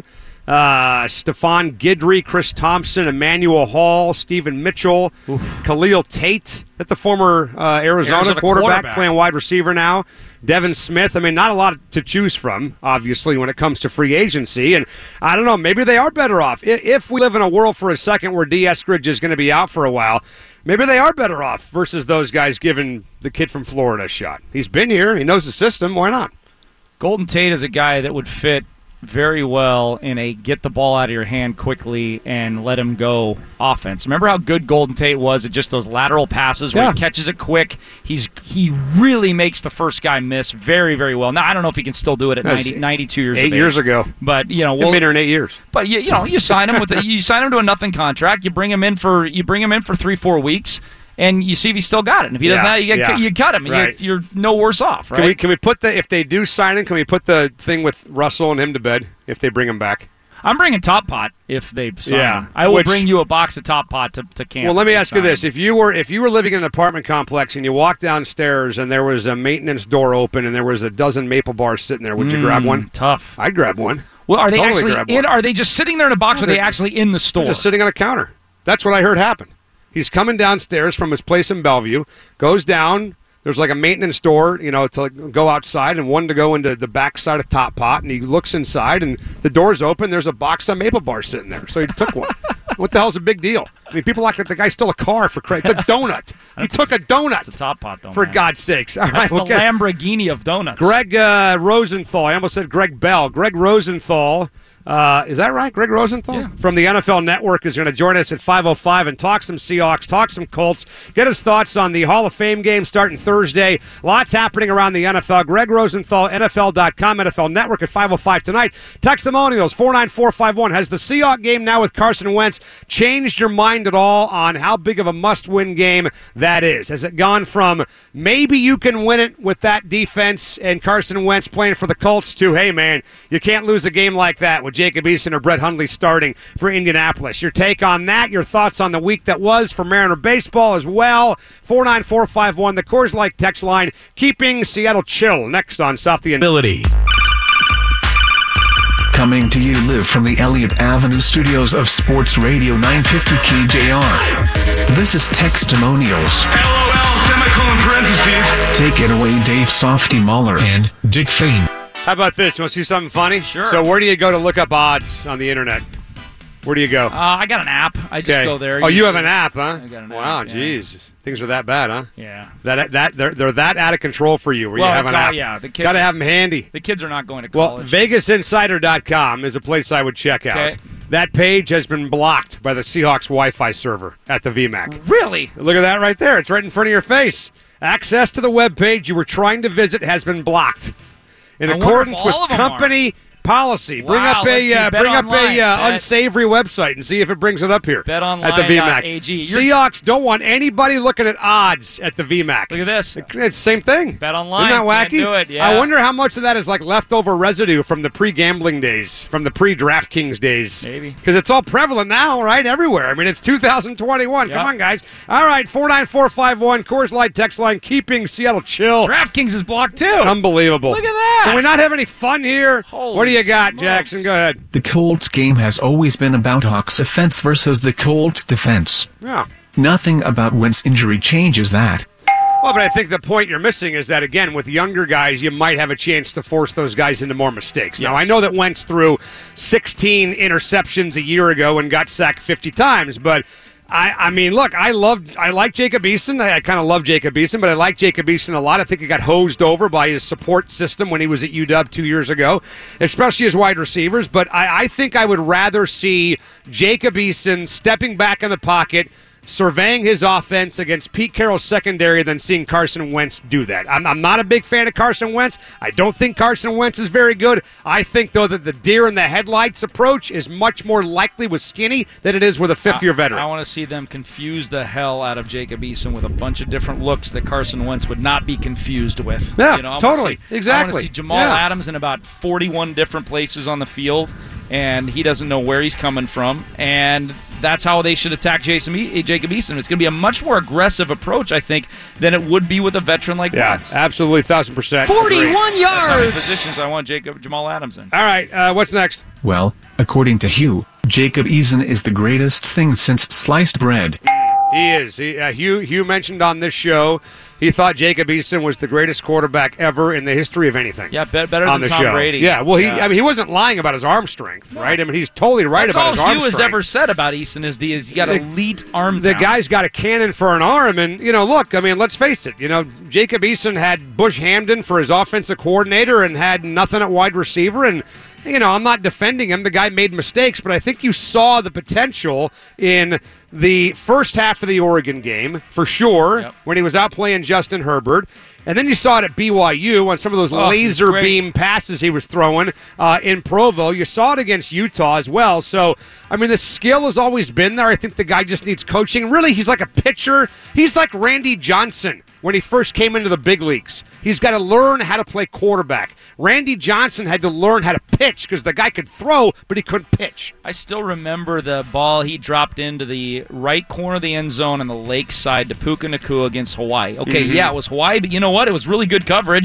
Speaker 4: Uh, Stephon Guidry, Chris Thompson, Emmanuel Hall, Stephen Mitchell, Oof. Khalil Tate, that the former uh, Arizona,
Speaker 6: Arizona
Speaker 4: quarterback,
Speaker 6: quarterback
Speaker 4: playing wide receiver now. Devin Smith. I mean, not a lot to choose from, obviously, when it comes to free agency. And I don't know, maybe they are better off. If we live in a world for a second where D. Eskridge is going to be out for a while, maybe they are better off versus those guys giving the kid from Florida a shot. He's been here. He knows the system. Why not?
Speaker 6: Golden Tate is a guy that would fit very well in a get the ball out of your hand quickly and let him go offense. Remember how good Golden Tate was at just those lateral passes where
Speaker 4: yeah.
Speaker 6: he catches it quick? He's He really makes the first guy miss very, very well. Now, I don't know if he can still do it at ninety, ninety-two years
Speaker 4: eight
Speaker 6: of age.
Speaker 4: years ago.
Speaker 6: But, you know,
Speaker 4: we'll, been here in eight years.
Speaker 6: But, you, you know, you sign him with a, you sign him to a nothing contract. You bring him in for you bring him in for three, four weeks. And you see if he's still got it. And if he doesn't
Speaker 4: yeah,
Speaker 6: have it, you, get,
Speaker 4: yeah.
Speaker 6: you cut him. And
Speaker 4: right.
Speaker 6: you're, you're no worse off, right?
Speaker 4: Can we, can we put the, if they do sign him, can we put the thing with Russell and him to bed if they bring him back?
Speaker 6: I'm bringing Top Pot if they sign
Speaker 4: yeah.
Speaker 6: him. I will
Speaker 4: Which,
Speaker 6: bring you a box of Top Pot to, to camp.
Speaker 4: Well, let me ask
Speaker 6: sign.
Speaker 4: you this. If you were if you were living in an apartment complex and you walked downstairs and there was a maintenance door open and there was a dozen maple bars sitting there, would you
Speaker 6: mm,
Speaker 4: grab one?
Speaker 6: Tough.
Speaker 4: I'd grab one.
Speaker 6: Well, are they
Speaker 4: totally
Speaker 6: actually in? Are they just sitting there in a box,
Speaker 4: no,
Speaker 6: or are they actually in the store?
Speaker 4: They're just sitting on a counter. That's what I heard happen. He's coming downstairs from his place in Bellevue, goes down. There's like a maintenance door, you know, to like go outside and one to go into the back side of Top Pot. And he looks inside and the door's open. There's a box of maple bars sitting there. So he took one. What the hell's a big deal? I mean, people act like the guy stole a car for credit. It's a donut. He took a donut.
Speaker 6: It's a top pot donut.
Speaker 4: For God's sakes. All right,
Speaker 6: That's
Speaker 4: we'll
Speaker 6: the
Speaker 4: get-
Speaker 6: Lamborghini of donuts.
Speaker 4: Greg uh, Rosenthal. I almost said Greg Bell. Greg Rosenthal. Uh, is that right? Greg Rosenthal?
Speaker 6: Yeah.
Speaker 4: From the N F L Network is going to join us at five oh five and talk some Seahawks, talk some Colts, get his thoughts on the Hall of Fame game starting Thursday. Lots happening around the N F L. Greg Rosenthal, N F L dot com, N F L Network at five oh five tonight. Textimonials, four nine four five one. Has the Seahawks game now with Carson Wentz changed your mind at all on how big of a must-win game that is? Has it gone from maybe you can win it with that defense and Carson Wentz playing for the Colts to, hey, man, you can't lose a game like that with Jacob Eason or Brett Hundley starting for Indianapolis? Your take on that, your thoughts on the week that was for Mariner baseball as well. four nine four five one, the Coors Light text line, keeping Seattle chill. Next on Softy and
Speaker 16: Ability. Coming to you live from the Elliott Avenue studios of Sports Radio nine fifty K J R. This is Textimonials. LOL, semicolon parentheses. Take it away, Dave Softy Mahler and Dick Fane.
Speaker 4: How about this? You want to see something funny?
Speaker 6: Sure.
Speaker 4: So where do you go to look up odds on the internet? Where do you go?
Speaker 6: Uh, I got an app. I just
Speaker 4: Okay.
Speaker 6: go there.
Speaker 4: Oh, you
Speaker 6: usually.
Speaker 4: have an app, huh?
Speaker 6: I got an
Speaker 4: wow,
Speaker 6: app, yeah.
Speaker 4: jeez. Things are that bad, huh?
Speaker 6: Yeah.
Speaker 4: That that they're, they're that out of control for you where
Speaker 6: Well,
Speaker 4: you have an
Speaker 6: uh,
Speaker 4: app.
Speaker 6: yeah, the kids
Speaker 4: Got to
Speaker 6: are-
Speaker 4: have them handy.
Speaker 6: The kids are not going to
Speaker 4: Well,
Speaker 6: college.
Speaker 4: Vegas Insider dot com is a place I would check out.
Speaker 6: Okay.
Speaker 4: That page has been blocked by the Seahawks Wi-Fi server at the V MAC.
Speaker 6: Really?
Speaker 4: Look at that right there. It's right in front of your face. Access to the web page you were trying to visit has been blocked. In
Speaker 6: I wonder
Speaker 4: accordance
Speaker 6: if
Speaker 4: with
Speaker 6: all of them
Speaker 4: company policy. Bring
Speaker 6: Wow,
Speaker 4: up
Speaker 6: let's
Speaker 4: a
Speaker 6: see.
Speaker 4: uh,
Speaker 6: Bet
Speaker 4: bring up
Speaker 6: online.
Speaker 4: a uh,
Speaker 6: Bet-
Speaker 4: unsavory website and see if it brings it up here
Speaker 6: Bet online
Speaker 4: at the V MAC.
Speaker 6: dot A G. You're-
Speaker 4: Seahawks don't want anybody looking at odds at the V MAC.
Speaker 6: Look at this.
Speaker 4: It's the same thing.
Speaker 6: Bet online.
Speaker 4: Isn't that wacky?
Speaker 6: Can't do it, yeah.
Speaker 4: I wonder how much of that is like leftover residue from the pre-gambling days, from the pre-DraftKings days.
Speaker 6: Maybe.
Speaker 4: Because it's all prevalent now, right? Everywhere. I mean, it's two thousand twenty-one.
Speaker 6: Yep.
Speaker 4: Come on, guys. All right, four nine four five one, Coors Light text line, keeping Seattle chill.
Speaker 6: DraftKings is blocked, too.
Speaker 4: Unbelievable.
Speaker 6: Look at that.
Speaker 4: Can we not have any fun here?
Speaker 6: Holy
Speaker 4: what do you got,
Speaker 6: smokes.
Speaker 4: Jackson? Go ahead.
Speaker 16: The Colts game has always been about Hawks offense versus the Colts defense.
Speaker 4: Yeah.
Speaker 16: Nothing about Wentz injury changes that.
Speaker 4: Well, but I think the point you're missing is that, again, with younger guys, you might have a chance to force those guys into more mistakes. Now,
Speaker 6: Yes.
Speaker 4: I know that Wentz threw sixteen interceptions a year ago and got sacked fifty times, but I, I mean, look, I love, I like Jacob Eason. I, I kind of love Jacob Eason, but I like Jacob Eason a lot. I think he got hosed over by his support system when he was at U W two years ago, especially his wide receivers. But I, I think I would rather see Jacob Eason stepping back in the pocket, surveying his offense against Pete Carroll's secondary than seeing Carson Wentz do that. I'm, I'm not a big fan of Carson Wentz. I don't think Carson Wentz is very good. I think, though, that the deer in the headlights approach is much more likely with Skinny than it is with a fifth-year veteran.
Speaker 6: I, I want to see them confuse the hell out of Jacob Eason with a bunch of different looks that Carson Wentz would not be confused with.
Speaker 4: Yeah,
Speaker 6: you know, I wanna
Speaker 4: totally.
Speaker 6: see-
Speaker 4: Exactly.
Speaker 6: I want to see Jamal
Speaker 4: Yeah.
Speaker 6: Adams in about forty-one different places on the field, and he doesn't know where he's coming from, and that's how they should attack Jason e- Jacob Eason. It's going to be a much more aggressive approach, I think, than it would be with a veteran like
Speaker 4: Yeah,
Speaker 6: Wentz.
Speaker 4: absolutely, thousand percent.
Speaker 6: forty-one
Speaker 4: agree.
Speaker 6: yards! That's how many positions I want Jacob Jamal Adams in.
Speaker 4: All right, uh, what's next?
Speaker 16: Well, according to Hugh, Jacob Eason is the greatest thing since sliced bread.
Speaker 4: He is. He, uh, Hugh, Hugh mentioned on this show he thought Jacob Eason was the greatest quarterback ever in the history of anything.
Speaker 6: Yeah, be- better
Speaker 4: on
Speaker 6: than
Speaker 4: the
Speaker 6: Tom
Speaker 4: show.
Speaker 6: Brady.
Speaker 4: Yeah, well, he
Speaker 6: Yeah.
Speaker 4: I mean, he wasn't lying about his arm strength, right? I mean, he's totally right
Speaker 6: That's
Speaker 4: about
Speaker 6: all
Speaker 4: his arm
Speaker 6: Hugh has
Speaker 4: strength.
Speaker 6: ever said about Eason is the is he got
Speaker 4: The-
Speaker 6: elite arm
Speaker 4: The
Speaker 6: talent.
Speaker 4: guy's got a cannon for an arm, and, you know, look, I mean, let's face it. You know, Jacob Eason had Bush Hamden for his offensive coordinator and had nothing at wide receiver, and, you know, I'm not defending him. The guy made mistakes, but I think you saw the potential in the first half of the Oregon game, for sure,
Speaker 6: Yep.
Speaker 4: when he was out playing Justin Herbert. And then you saw it at B Y U on some of those
Speaker 6: Oh,
Speaker 4: laser
Speaker 6: great.
Speaker 4: beam passes he was throwing uh, in Provo. You saw it against Utah as well. So, I mean, the skill has always been there. I think the guy just needs coaching. Really, he's like a pitcher. He's like Randy Johnson when he first came into the big leagues. He's got to learn how to play quarterback. Randy Johnson had to learn how to pitch because the guy could throw, but he couldn't pitch.
Speaker 6: I still remember the ball he dropped into the right corner of the end zone on the lakeside to Puka Nakua against Hawaii. Okay,
Speaker 4: Mhm.
Speaker 6: yeah, it was Hawaii, but you know what? It was really good coverage.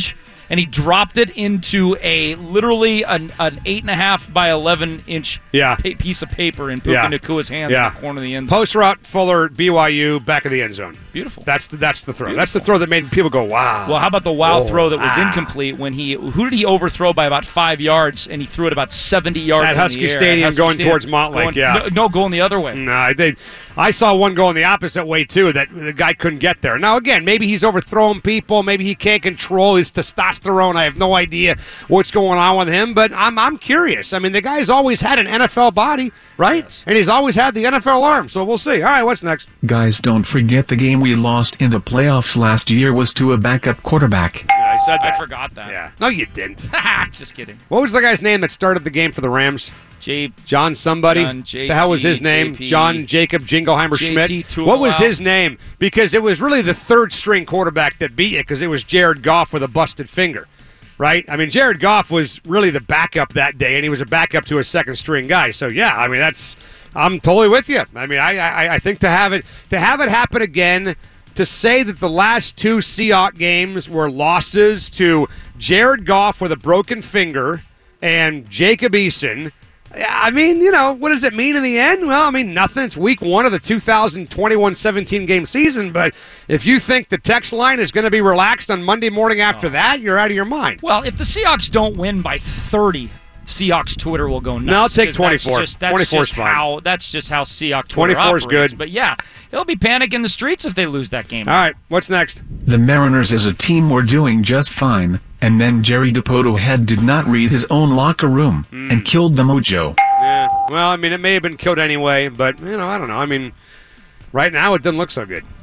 Speaker 6: and he dropped it into a literally an, an eight and a half by eleven inch
Speaker 4: yeah.
Speaker 6: pa- piece of paper in Puka
Speaker 4: Yeah.
Speaker 6: Nakua's hands
Speaker 4: Yeah.
Speaker 6: in the corner of the end zone.
Speaker 4: Post route, Fuller, B Y U, back of the end zone.
Speaker 6: Beautiful.
Speaker 4: That's the, that's the throw. That's the throw that made people go, wow.
Speaker 6: Well, how about the wow
Speaker 4: Oh,
Speaker 6: throw that was
Speaker 4: ah.
Speaker 6: incomplete when he who did he overthrow by about five yards and he threw it about seventy yards
Speaker 4: At
Speaker 6: in
Speaker 4: Husky
Speaker 6: the air.
Speaker 4: Stadium
Speaker 6: At Husky
Speaker 4: going
Speaker 6: Stadium.
Speaker 4: towards Montlake,
Speaker 6: Going-
Speaker 4: yeah.
Speaker 6: No, no, going the other way.
Speaker 4: No, I, they, I saw one going the opposite way, too, that the guy couldn't get there. Now, again, maybe he's overthrowing people. Maybe he can't control his testosterone. I have no idea what's going on with him, but I'm I'm curious. I mean, the guy's always had an N F L body, right? Yes. And he's always had the N F L arm, so we'll see. All right, what's next?
Speaker 16: Guys, don't forget the game we lost in the playoffs last year was to a backup quarterback.
Speaker 4: Yeah, I said that.
Speaker 6: I forgot that.
Speaker 4: Yeah. No, you didn't.
Speaker 6: Just kidding.
Speaker 4: What was the guy's name that started the game for the Rams?
Speaker 6: J-
Speaker 4: John somebody?
Speaker 6: John J T,
Speaker 4: the hell was his name?
Speaker 6: J P,
Speaker 4: John Jacob Jingleheimer
Speaker 6: J T
Speaker 4: Schmidt. What was
Speaker 6: Tuileau.
Speaker 4: his name? Because it was really the third string quarterback that beat you because it was Jared Goff with a busted finger, right? I mean, Jared Goff was really the backup that day, and he was a backup to a second string guy. So, yeah, I mean, that's I'm totally with you. I mean, I, I, I think to have it to have it happen again, to say that the last two Seahawks games were losses to Jared Goff with a broken finger and Jacob Eason, I mean, you know, what does it mean in the end? Well, I mean, nothing. It's week one of the two thousand twenty-one seventeen game season, but if you think the text line is going to be relaxed on Monday morning after oh. that, you're out of your mind.
Speaker 6: Well, if the Seahawks don't win by thirty, Seahawks Twitter will go nuts.
Speaker 4: No, I'll take twenty-four.
Speaker 6: That's just, that's
Speaker 4: twenty-four is
Speaker 6: just
Speaker 4: fine.
Speaker 6: how that's just how Seahawks Twitter
Speaker 4: twenty-four is
Speaker 6: operates.
Speaker 4: good.
Speaker 6: But yeah, it'll be panic in the streets if they lose that game.
Speaker 4: All right, what's next?
Speaker 16: The Mariners as a team were doing just fine, and then Jerry DePoto head did not read his own locker room
Speaker 4: Mm.
Speaker 16: and killed the mojo.
Speaker 4: Yeah, well, I mean, it may have been killed anyway, but, you know, I don't know. I mean, right now it doesn't look so good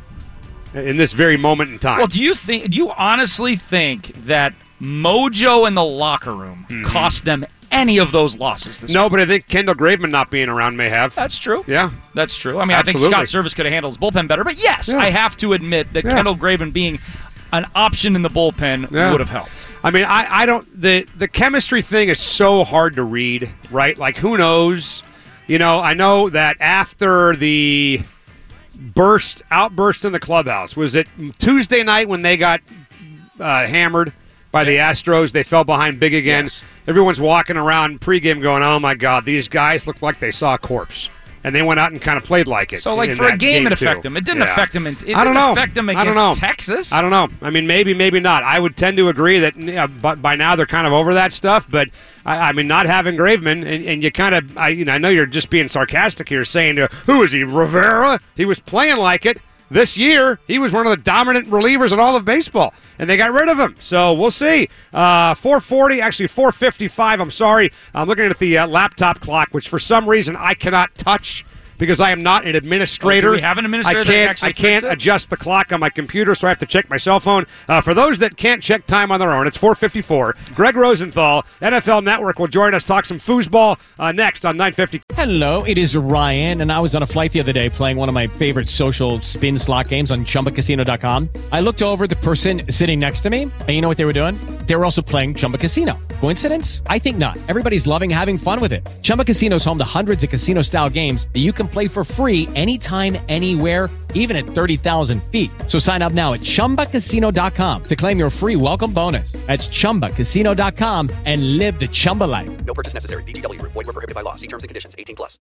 Speaker 4: in this very moment in time.
Speaker 6: Well, do you think? Do you honestly think that mojo in the locker room
Speaker 4: Mm-hmm.
Speaker 6: cost them any of those losses this
Speaker 4: No,
Speaker 6: week?
Speaker 4: but I think Kendall Graveman not being around may have.
Speaker 6: That's true.
Speaker 4: Yeah.
Speaker 6: That's true. I mean,
Speaker 4: Absolutely.
Speaker 6: I think Scott Service could have handled his bullpen better, but yes,
Speaker 4: Yeah.
Speaker 6: I have to admit that
Speaker 4: Yeah.
Speaker 6: Kendall Graveman being an option in the bullpen
Speaker 4: Yeah.
Speaker 6: would have helped.
Speaker 4: I mean, I, I don't the the chemistry thing is so hard to read, right? Like, who knows? You know, I know that after the burst outburst in the clubhouse, was it Tuesday night when they got uh, hammered by the Astros? They fell behind big again.
Speaker 6: Yes.
Speaker 4: Everyone's walking around pregame going, "Oh my God, these guys look like they saw a corpse." And they went out and kind of played like it.
Speaker 6: So, like,
Speaker 4: in
Speaker 6: for a
Speaker 4: that
Speaker 6: game, it
Speaker 4: too.
Speaker 6: affected them. It didn't
Speaker 4: Yeah.
Speaker 6: affect them. In, it
Speaker 4: I don't
Speaker 6: didn't
Speaker 4: know.
Speaker 6: affect them
Speaker 4: I
Speaker 6: against
Speaker 4: don't know.
Speaker 6: Texas.
Speaker 4: I don't know. I mean, maybe, maybe not. I would tend to agree that yeah, but by now they're kind of over that stuff. But I, I mean, not having Graveman, and, and you kind of, I, you know, I know you're just being sarcastic here, saying, uh, "Who is he, Rivera?" He was playing like it. This year, he was one of the dominant relievers in all of baseball, and they got rid of him. So we'll see. Uh, four forty, actually four fifty-five, I'm sorry. I'm looking at the uh, laptop clock, which for some reason I cannot touch because I am not an administrator.
Speaker 6: Oh, do we have an administrator
Speaker 4: I
Speaker 6: that
Speaker 4: can't,
Speaker 6: actually
Speaker 4: I can't
Speaker 6: fix it?
Speaker 4: adjust the clock on my computer, so I have to check my cell phone. Uh, for those that can't check time on their own, it's four fifty-four. Greg Rosenthal, N F L Network, will join us, talk some foosball uh, next on nine fifty.
Speaker 1: Hello, it is Ryan, and I was on a flight the other day playing one of my favorite social spin slot games on Chumba Casino dot com. I looked over at the person sitting next to me, and you know what they were doing? They were also playing Chumba Casino. Coincidence? I think not. Everybody's loving having fun with it. Chumba Casino is home to hundreds of casino-style games that you can play for free anytime, anywhere, even at thirty thousand feet. So sign up now at Chumba Casino dot com to claim your free welcome bonus. That's Chumba Casino dot com and live the Chumba life.
Speaker 2: No purchase necessary. V G W. Void where prohibited by law. See terms and conditions. eighteen plus.